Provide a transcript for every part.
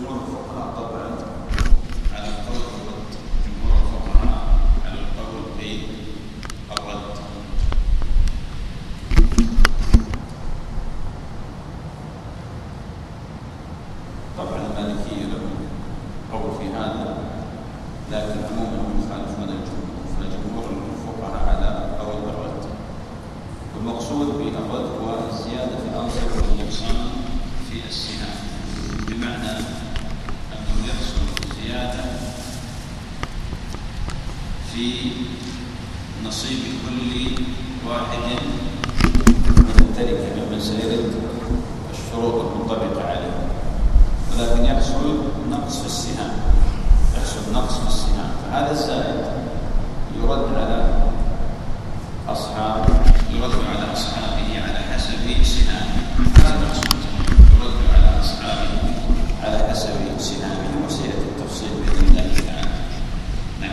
جمهور الفقهاء طبعا على القول بالرد، جمهور الفقهاء على القول بالرد. طبعا المالكية لهم قول في هذا، لكن عموما هم يخالفون الجمهور، فجمهور الفقهاء على القول بالرد. والمقصود بالرد هو الزيادة في الأنصب والنقصان في السهام، بمعنى أنه يحصل زيادة في نصيب كل واحد من التركة ممن سيرد الشروط المنطبقة عليه، ولكن يحصل نقص في السهام، يحصل نقص في السهام، فهذا الزائد يرد على أصحابه على حسب سهامه. هذا المقصود، يرد على أصحابه على حسب سهامه، وسيأتي التفصيل بإذن الله تعالى. نعم.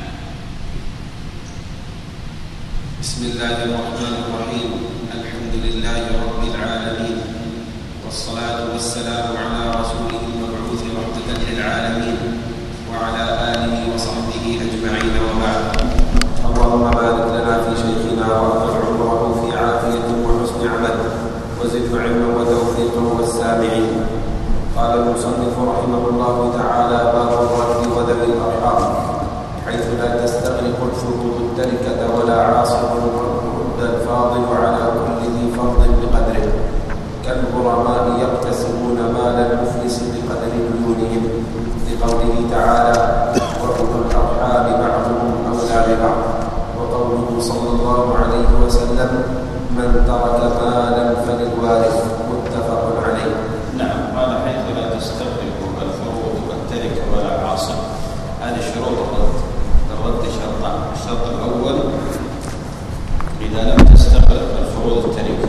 بسم الله الرحمن الرحيم. الحمد لله رب العالمين، والصلاة والسلام على رسوله المبعوث رحمة للعالمين وعلى آله وصحبه أجمعين، وبعد. اللهم بارك لنا في شيخنا وارفع عمره في عافية وحسن عمل، وزد علما وتوفيقا والسامعين. قال المصنف رحمه الله تعالى: باب الرد وذوي الأرحام، حيث لا تستغرق الشروط التركة ولا عاصر الرد الفاضل على كل ذي فرض بقدره، كالغرماء يقتسمون مال المفلس بقدر ديونهم، لقوله تعالى: وأولو الأرحام بعضهم أولى ببعض، وقوله صلى الله عليه وسلم: من ترك مالا فللوارث، متفق عليه. نعم. قال: حيث لا تستغرق الفروض والتركة ولا عاصر. هذه شروط الرد شرطان: الشرط الأول إذا لم تستغرق الفروض التركة،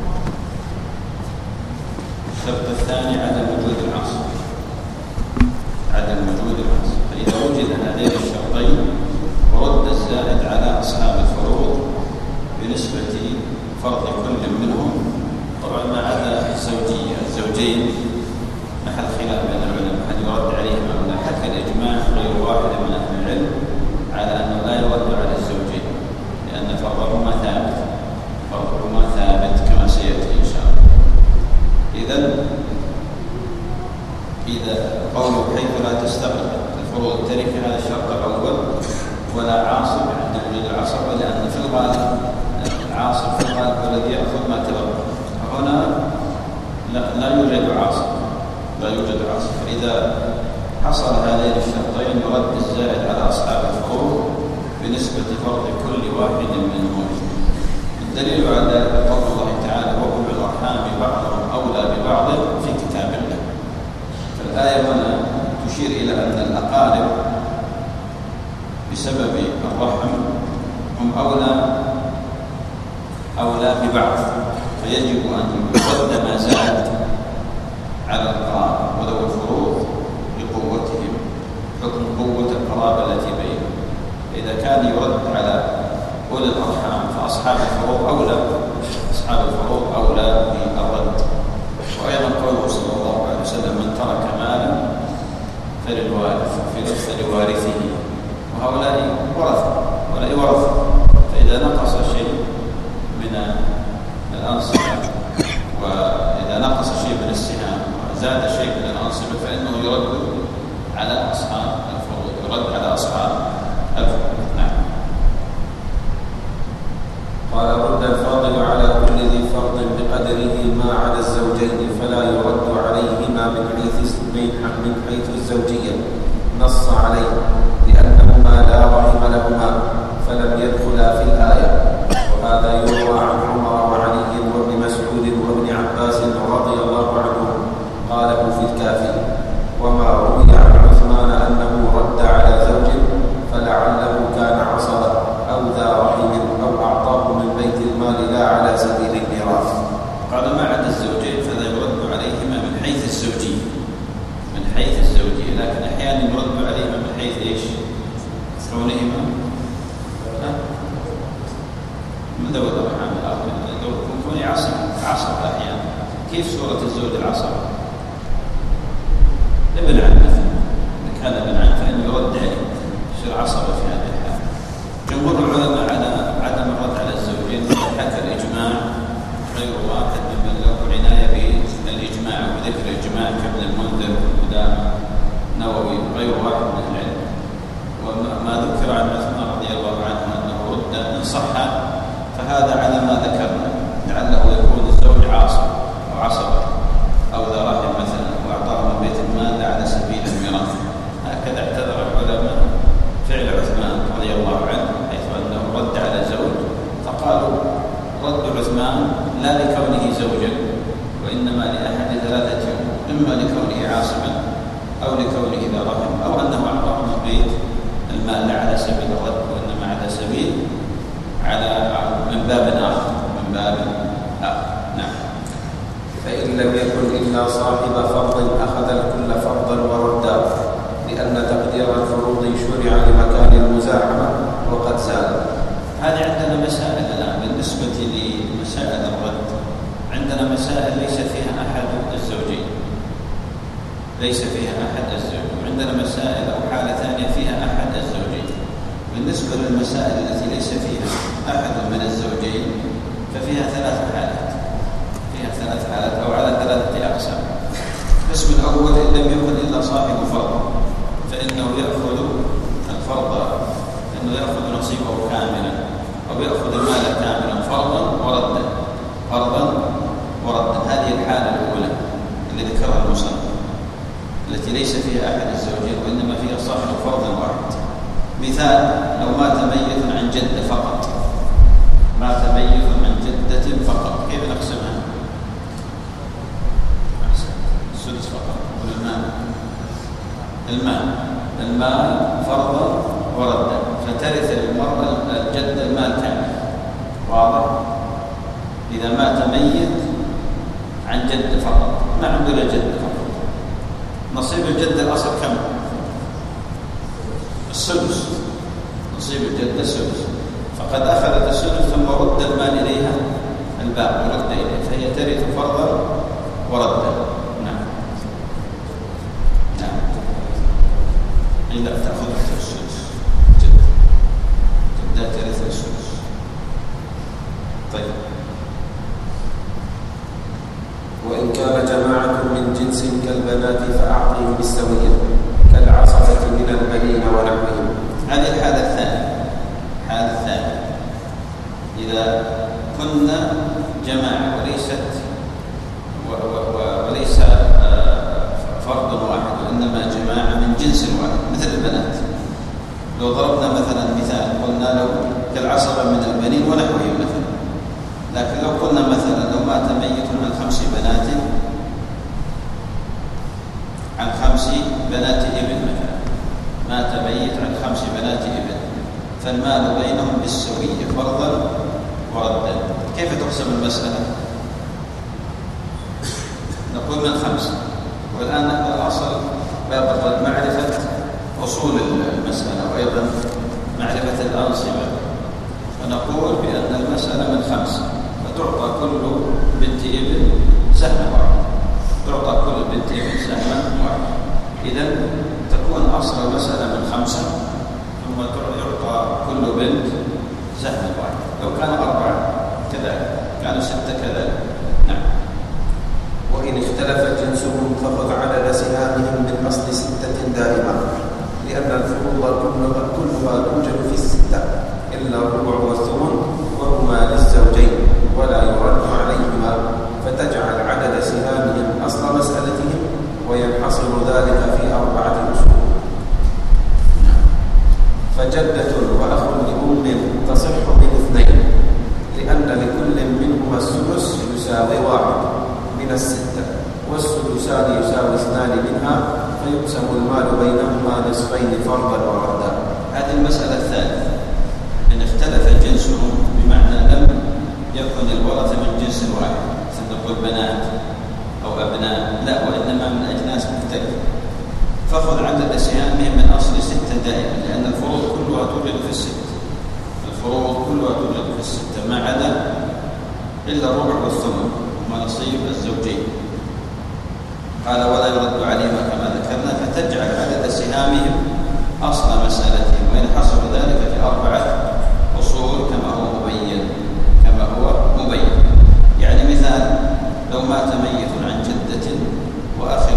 الشرط الثاني عدم وجود العاصر. فإذا وجد هذين الشرطين ورد الزائد على أصحاب الفروض بنسبة فرض كل منهم، طبعا ما عدا الزوجين محل خلاف بين العلماء هل يرد عليهم أو لا، حتى الإجماع غير واحد من أهل العلم على أنه لا يرد على الزوجين، لأن فرضهما ثابت كما سيأتي إن شاء الله. إذا قوله حيث لا تستغرق الفروض التركة، هذا الشرط الأول، ولا عاصب عند وجود العصب، لأن في الغالب العاصب في الغالب الذي يأخذ ما تبقى، هنا لا يوجد عاصب. فإذا حصل هذين الشرطين يرد الزائد على أصحاب الفروض بنسبة فرض كل واحد منهم. الدليل على ذلك قول الله تعالى: وأولو الأرحام بعضهم أولى ببعض في كتاب الله. فالآية هنا تشير إلى أن الأقارب بسبب الرحم هم أولى ببعض، فيجب أن يقدم ما زاد على القرابة وذوي الفروض بقوتهم، حكم قوة القرابة التي بينهم. فإذا كان يرد على أولي الأرحام فأصحاب الفروض أولى بالرد. وأيضا قوله صلى الله عليه وسلم: من ترك مالا فللوارث، في لوارثه، وهؤلاء ورثة، فإذا نقص شيء من الأنصبة، وإذا نقص شيء من السهام وزاد شيء من الأنصبة، فإنه يرد على أصحاب الفروض. نعم. قال: رد الفاضل على كل ذي فرض بقدره ما عدا الزوجين، فلا يرد عليهما من حيث الزوجية، نص عليه لأنهما لا رحم لهما فلم يدخلا في الآية. وهذا يروى عن عمر وعلي وابن مسعود وابن عباس رضي الله عنهم قاله في الكافي. وما روي عن عثمان أنه رد على زوج فلعله كان عصبا أو ذا رحم أو أعطاه من بيت المال لا على سبيل الميراث. قال: ما عدا الزوجين فلا يرد عليهما من حيث الزوجية، لكن أحيانا يرد عليهما من حيث إيش؟ كونهما من ذوي الأرحام، كون عصب أحيانا. كيف صورة الزوج العصب؟ ابن عم الإجماع كابن المنذر وقدامى نووي وغير واحد من العلم. وما ذكر عن عثمان رضي الله عنه أنه رد إن صح فهذا على ما ذكرنا، لعله يكون الزوج عاصب أو عصبة أو ذا رحم مثلا وأعطاه من بيت المال على سبيل الميراث. هكذا اعتذر العلماء فعل عثمان رضي الله عنه، حيث أنه رد على زوج، فقالوا رد عثمان لا لكونه زوجا وإنما لأحد ثلاثة أمور: إما لكونه عاصبا أو لكونه ذا رحم أو أنه أعطاه من بيت المال لا على سبيل الرد وإنما على سبيل من باب آخر. نعم. فإن لم يكن إلا صاحب فرض أخذ الكل فرضا وردا، لأن تقدير الفروض شرع لمكان المزاحمة وقد زال. هذه عندنا مسائل الآن بالنسبة لمسائل الرد. عندنا مسائل ليس فيها أحد الزوجين، وعندنا مسائل أو حالة ثانية فيها أحد الزوجين. بالنسبة للمسائل التي ليس فيها أحد من الزوجين ففيها ثلاث حالات أو على 3 أقسام. القسم الأول: إن لم يكن إلا صاحب فرض فإنه يأخذ الفرض، إنه يأخذ نصيبه كاملا أو يأخذ المال كاملا فرضا وردا. هذه الحالة الأولى اللي ذكرها المصنف، التي ليس فيها أحد الزوجين وإنما فيها صاحب فرض واحد. مثال: لو مات ميت عن جدة فقط، كيف نقسمها؟ السدس فقط. المال فرضا وردا، فترث المرأة الجدة المال كامل. واضح؟ إذا مات ميت عن جدة فقط، ما عنده إلا جدة فقط، نصيب الجدة الأصل كم؟ السدس. نصيب الجدة السدس، فقد أخذت السدس ثم رد المال إليها الباقي، رد إليه، فهي ترث فرضا وردا. نعم. إلا تأخذ السدس، جدة ترث السدس. طيب. وإن كان جماعة من جنس كالبنات فأعطهم بالسوية كالعصبة من البنين ونحوهم. هذه الحالة الثانية. إذا كنا جماعة وليس فرد واحد وإنما جماعة من جنس واحد مثل البنات. لو ضربنا مثلا مثال قلنا له كالعصبة من البنين ونحوهم مثلا. لكن لو قلنا مثلا لو مات ميت عن 5 بنات ابن مثلا، مات ميت عن 5 بنات ابن، فالمال بينهم بالسوية فرضا وردا. كيف تحسب المسألة؟ نقول من 5، والآن نحن الأصل باب الرد معرفة أصول المسألة وأيضا معرفة الأنصبة، فنقول بأن المسألة من 5، فتعطى كل بنت ابن سهم واحد، إذن تكون أصل المسألة من 5 ثم يعطى كل بنت سهم واحد. لو كان 4 كذلك، كانوا 6 كذلك. نعم. وإن اختلف جنسهم فخذ عدد سهامهم من أصل 6 دائما، لأن الفروض كلها توجد في 6 إلا الربع والثمن وهما للزوجين ولا يرد عليهما، فتجعل عدد سهامهم أصل مسألتهم وينحصر ذلك في 4 أصول. فجدة وأخ لأم تصح ب2، لأن لكل منهما السدس يساوي 1 من 6، والسدسان يساوي 2 منها، فيقسم المال بينهما نصفين فرضا وردا. هذه المسألة الثالثة، إن اختلف جنسهم، بمعنى لم يكن الورثة من جنس واحد مثل نقول بنات أو أبناء، لا، وإنما من أجناس مختلفة، فخذ عدد سهامهم من أصل 6 دائما، لأن الفروض كلها توجد في 6، ما عدا إلا الربع والثمن وما نصيب الزوجين. قال ولا يرد عليهما كما ذكرنا، فتجعل عدد سهامهم أصل مسألتهم، وينحصر ذلك في 4 أصول كما هو مبين. يعني مثال: لو مات ميت عن جدة وأخ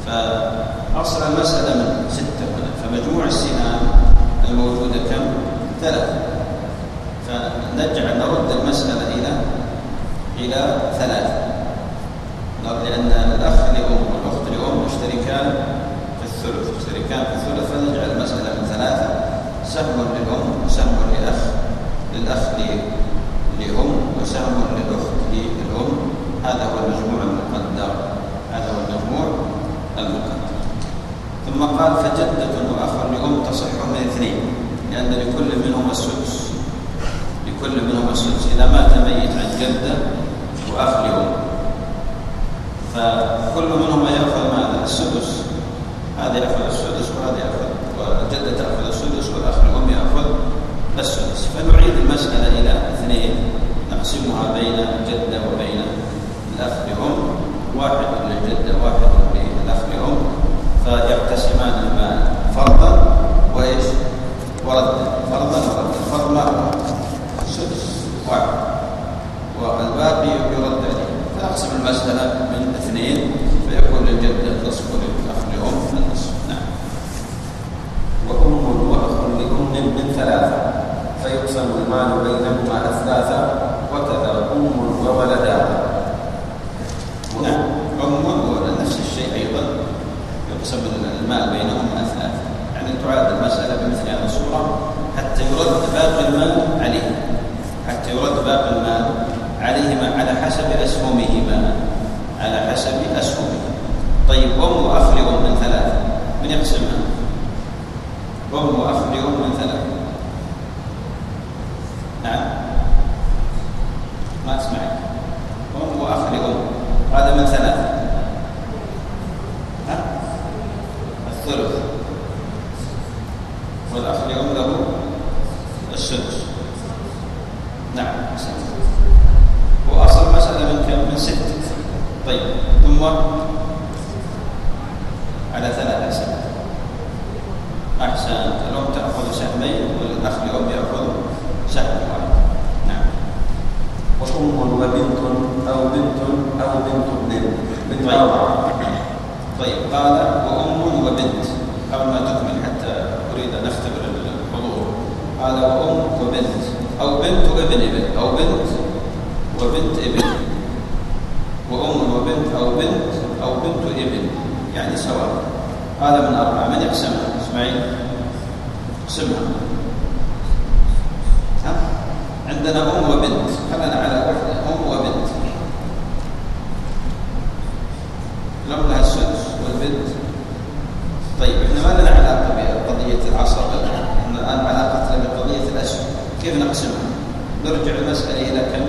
فأصل المسألة من 6 هنا، فمجموع السهام الموجودة كم؟ 3. فنرجع نرد المسألة إلى 3، لأن الأخ لأم والأخت لأم مشتركان في الثلث، فنجعل المسألة من 3: سهم للأم وسهم للأخ لأم وسهم للأخت للأم. هذا هو المجموع المقدر. ثم قال: فجدة وأخ لأم تصح من 2، لأن لكل منهما السدس. إذا مات ميت عن جدة وأخ لأم، فكل منهما يأخذ ماذا؟ السدس. هذا يأخذ السدس وهذا يأخذ، والجدة تأخذ السدس والأخ لأم يأخذ السدس. فنعيد المسألة إلى 2، نقسمها بين الجدة وبين الأخ لأم، 1 للجدة 1 للأخ لأم، فيقتسمان المال فرضا وردا. الفرض ما هو؟ السدس 1، والباقي يرد عليه. فنقسم المسألة من 2، فيكون للجدة النصف وللأخ لأم النصف. نعم. وأم وأخ لأم من 3، فيقسم المال بينهما أثلاثا، وكذا أم وولدان. نعم. نفس الشيء أيضا، يقسم المال بينهم أثلاث، يعني تعاد المسألة بمثل هذه الصورة حتى يرد باقي المال عليهما على حسب أسهمهما. طيب، أم وأخ لأم من 3، من يقسمها؟ أم وأخ لأم من 3. نعم، ما أسمعك. أم وأخ لأم هذا من 3، الثلث، والأخ لأم له السدس. نعم. وأصل مسألة من كم؟ من 6. طيب، ثم على 3 أسئلة. أحسن. الأم تأخذ سهمين والأخ لأم يأخذ سهم واحد. نعم. وأم وبنت أو بنت ابن من 4. طيب، قال: وأم وبنت، قبل ما تكمل حتى أريد أن أختبر الحضور. قال: وأم وبنت أو بنت ابن أو بنت وبنت ابن، وأم وبنت أو بنت ابن، يعني سواء. هذا من 4. من يقسمها؟ اسماعيل، اقسمها. عندنا أم وبنت، خلنا على واحدة. أم وبنت، الأم لها السدس والبنت. طيب، احنا ما لنا علاقة بقضية العصر الآن، علاقتنا بقضية الأسهم. كيف نقسمها؟ نرجع المسألة إلى كم؟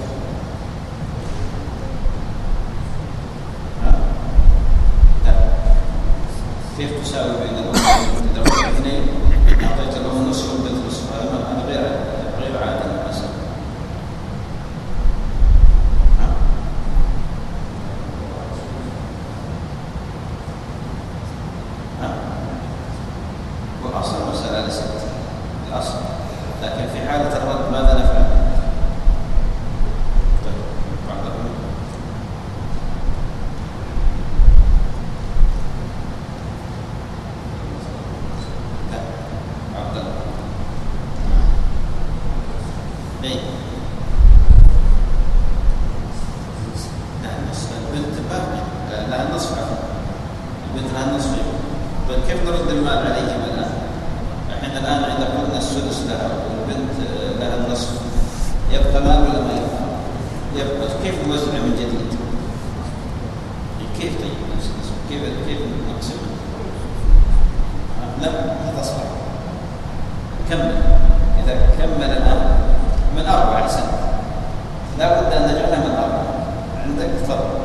كيف تساوي بين الأم والبنت؟ إذا رحت 2 أعطيت الأم نصف والبنت نصف، هذا غير عادل المسألة. وأصل المسألة ليست الأصل، لكن في حالة الرد ماذا نفعل؟ كيف نرد المال عليهم الآن؟ احنا الآن عند قلنا السدس لها والبنت لها النصف، يبقى مال ولا ما يبقى؟ كيف نوزع من جديد؟ كيف كيف نقسمها؟ لا، هذا صح. كمل. إذا كمل الآن من 4 أحسن، لا بد أن نجعلها من 4. عندك تفضل.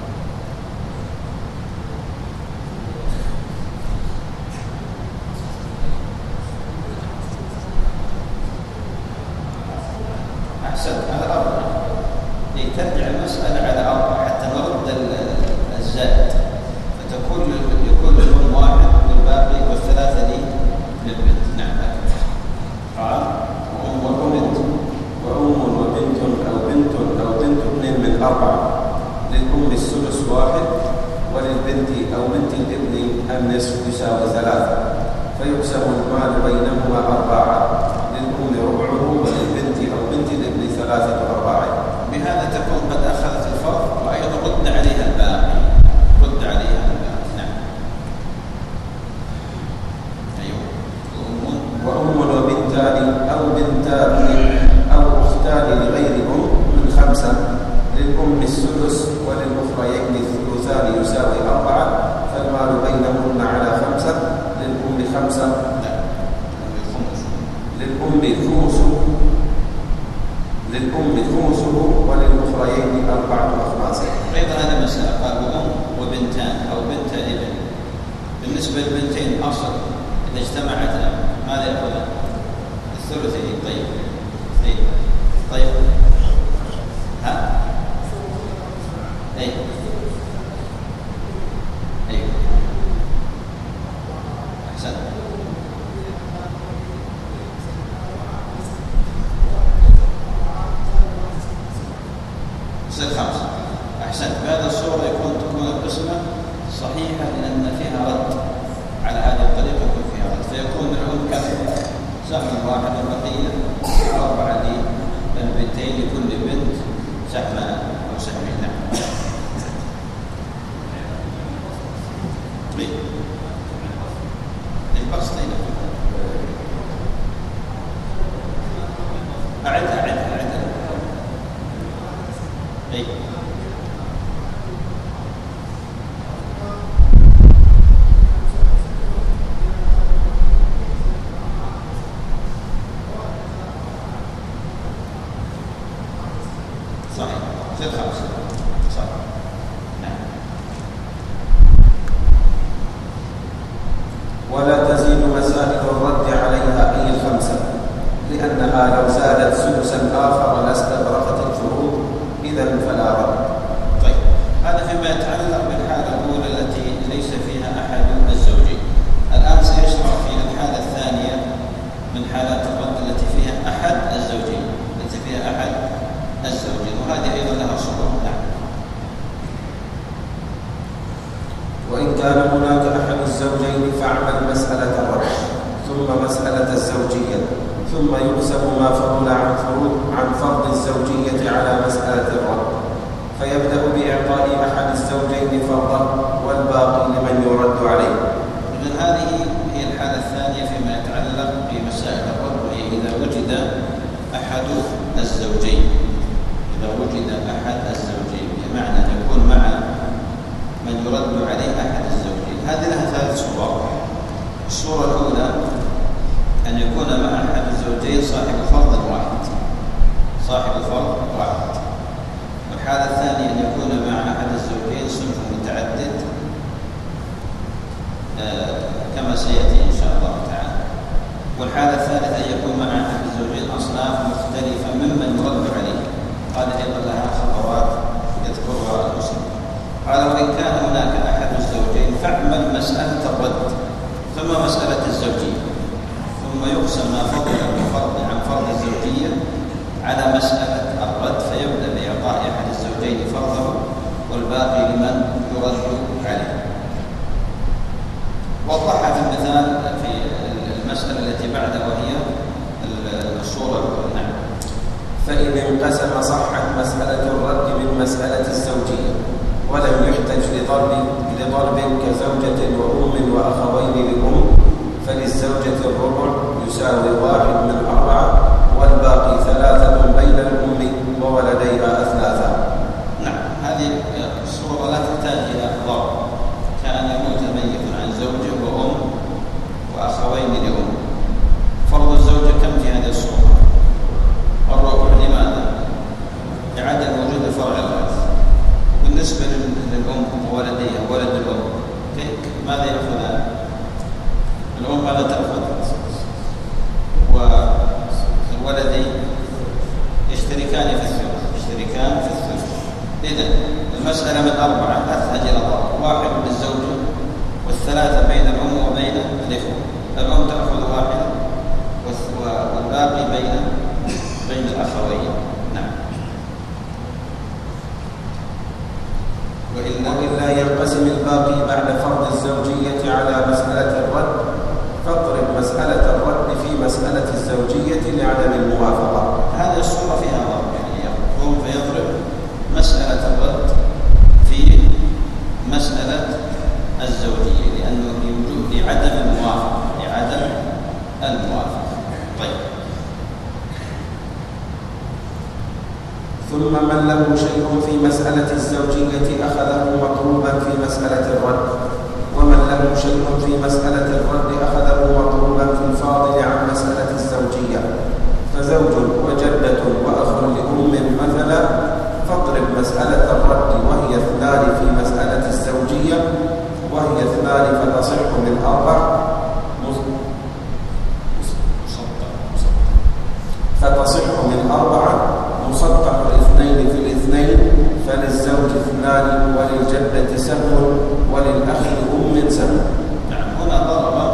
على 4. ترجع المسألة على 4 حتى نرد الزائد، يكون للأم 1 والباقي والثلاثة للبنت. نعم. قال: وأم وبنت أو بنت ابن من 4، للأم السدس 1 وللبنت أو بنت الابن النصف يساوي 3 فيقسم المال بينهما 4 للأم ربعه وللبنت أو بنت الابن 3/4. بهذا تكون قد أخذت الفرض وأيضا رد عليها الباقي. نعم. أيوه. وأم وبنتان أو بنتان أو أختان لغير أم من 5 للأم السدس وللأخريين الثلثان يساوي 4 فالمال بينهن على 5 للأم 5 للأم خمسه وللأخريين 4/5. أيضا هذا مسألة قال أم وبنتان أو بنت ابن. بالنسبة للبنتين أصل إذا اجتمعتا ماذا يأخذان؟ الثلثين. طيب ها؟ أيوه 5. أحسنت. بهذه الصورة تكون القسمة صحيحة لأن فيها رد على هذه الطريقة، يكون فيها رد فيكون العون كم؟ سهم واحد والبقية 4 للبنتين لكل بنت سهما أو سهمين. نعم. البسطين أعدها. أي صحيح. في 5 صح. نعم. ولا تزيد مسائل الرد عليها أي 5 لأنها لو زادت سدسا آخر لاستغرقت الفروض إذا فلا رد. طيب هذا فيما يتعلق بالحالة الأولى التي ليس فيها أحد الزوجين. الآن سيشرع في الحالة الثانية من حالات الرد التي فيها أحد الزوجين، وهذه أيضا لها صورة. نعم. وإن كان هناك أحد الزوجين فاعمل مسألة الرد ثم مسألة الزوجية ثم يقسم ما فضل عن فرض الزوجية على مسألة الرد فيبدأ بإعطاء أحد الزوجين فرضا والباقي لمن يرد عليه. إذن هذه هي الحالة الثانية فيما يتعلق بمسائل الرد، وهي إذا وجد أحد الزوجين. بمعنى أن يكون مع من يرد عليه أحد الزوجين. هذه لها 3 صور. الصورة الأولى أن يكون مع أحد الزوجين صاحب فرض واحد. والحالة الثانية أن يكون مع أحد الزوجين صنف متعدد كما سيأتي إن شاء الله تعالى. والحالة الثالثة أن يكون مع أحد الزوجين أصناف مختلفة ممن يرد عليه. قال أيضا لها خطوات يذكرها المسلم. قال وإن كان هناك أحد الزوجين فاعمل مسألة الرد ثم مسألة الزوجية، ثم يقسم ما فضل عن فرض الزوجية على مسألة الرد فيبدأ بإعطاء أحد الزوجين فرضه والباقي لمن يرد عليه. وضحها في المثال في المسألة التي بعدها وهي الصورة الأولى. نعم. فإن انقسم صحت مسألة الرد من مسألة الزوجية ولم يحتج لضرب كزوجة وأم وأخوين للأم فللزوجة الربع يساوي 1/4 والباقي 3 بين الأم وولديها 3. نعم. هذه الصورة لا تحتاج إلى ضرب. كان يموت ميت عن زوجة وأم وأخوين لأم. فرض الزوجة كم في هذه الصورة؟ الربع. لماذا؟ لعدم وجود فرع الوارث. بالنسبة للأم وولديها ولد الأم ماذا يأخذان؟ الأم ماذا تأخذ؟ والولدين يشتركان في الثلث. إذن المسألة من 4 لا تحتاج إلى ضرب. 1 للزوجة وال3 بين الأم وبين الإخوة. الأم تأخذ 1 والباقي بين الأخوين. نعم. وإلا ينقسم الباقي بعد فرض الزوجية على مسألة الرد، فاضرب مسألة الرد في مسألة الزوجية لعدم الموافقة. هذه الصورة فيها ضرب، يعني يقوم فيضرب مسألة الرد في مسألة الزوجية لأنه لعدم الموافقة. طيب. ثم من له شيء في مسألة الزوجية أخذه مطلوبا في مسألة الرد، ومن له شيء في مسألة الرد أخذه مطلوبا في الفاضل عن مسألة الزوجية. فزوج وجدة وأخ لأم مثلا، فاضرب مسألة الرد وهي 2 في مسألة الزوجية، وهي 2 فتصح من 4 مسطح 2 في 2، فللزوج 2 وللجدة سهم وللأخ لأم سهم. نعم، هنا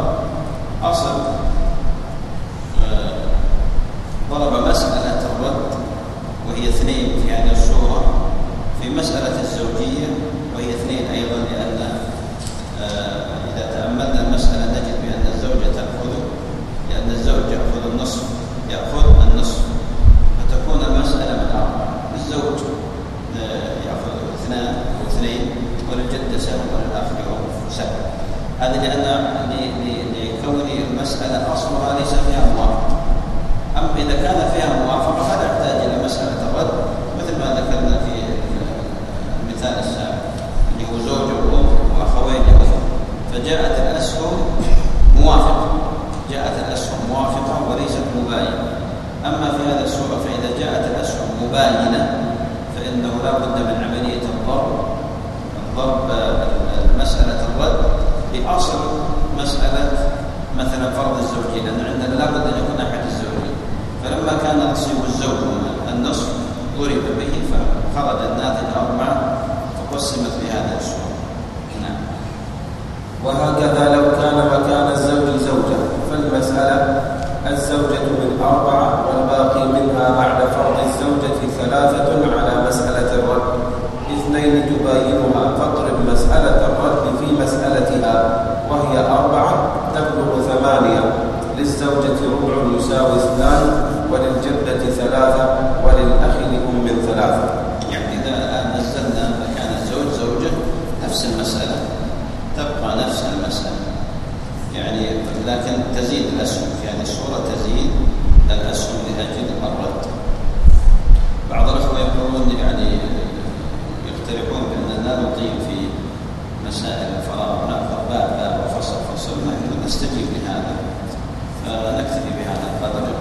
ضرب مسألة الرد وهي 2 في هذه الصورة في مسألة الزوجية وهي 2 أيضا، لأن إذا تأملنا المسألة نجد بأن الزوجة لأن الزوج يأخذ النصف فتكون المسألة من 4. الزوج يأخذ 2 و2 وللجدة سهم وللأخ سهم. هذا لكون المسألة أصلها ليس فيها موافقة. أما إذا كان فيها موافقة فلا يحتاج إلى مسألة الرد، مثل ما ذكرنا في المثال السابق اللي هو زوج وأم وأخوين لأم، فجاءت الأسهم موافقة وليست مباينة. أما في هذه الصورة فإذا جاءت الأسهم مباينة فإنه لا بد من عملية الضرب مسألة الرد بأصل مسألة مثلا فرض الزوجية، لأن عندنا لا بد أن يكون أحد الزوجين. فلما كان نصيب الزوج النصف ضرب به فخرج الناتج 4 فقسمت بهذه الصورة. نعم. وهكذا لو كان مكان الزوج زوجة فالمسألة الزوجة من 4 والباقي منها بعد فرض الزوجة 3 على مسألة الرد، 2 تباينها، فاضرب مسألة الرد في مسألتها وهي 4 تبلغ 8. للزوجة ربع يساوي 2 وللجدة 3 وللأخ لأم 3. يعني إذا نزلنا مكان الزوج زوجة نفس المسألة تبقى نفس المسألة، يعني لكن تزيد الأسهم في هذه الصورة، تزيد الأسهم لأجل الرد. بعض الأخوة يقولون يعني يقترحون بأننا نطيل في مسائل الفراغ، نأخذ باب وفصل، نحن نستجيب لهذا فنكتفي بهذا القدر.